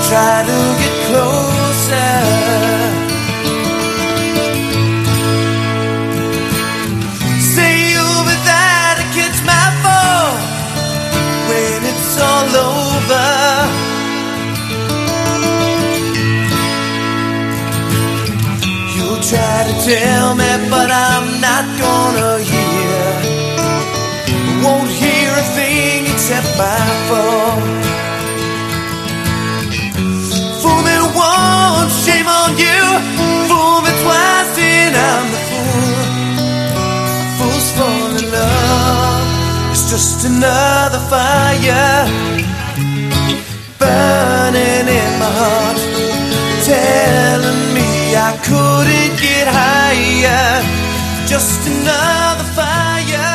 try to get closer. Say you'll be there to catch my fall when it's all over. You'll try to tell me, but I'm not gonna hear. Won't hear a thing except my fall. Fool me once, shame on you. Fool me twice, and I'm the fool. Fools fall in love. It's just another fire burning in my heart, telling me I couldn't get higher. Just another fire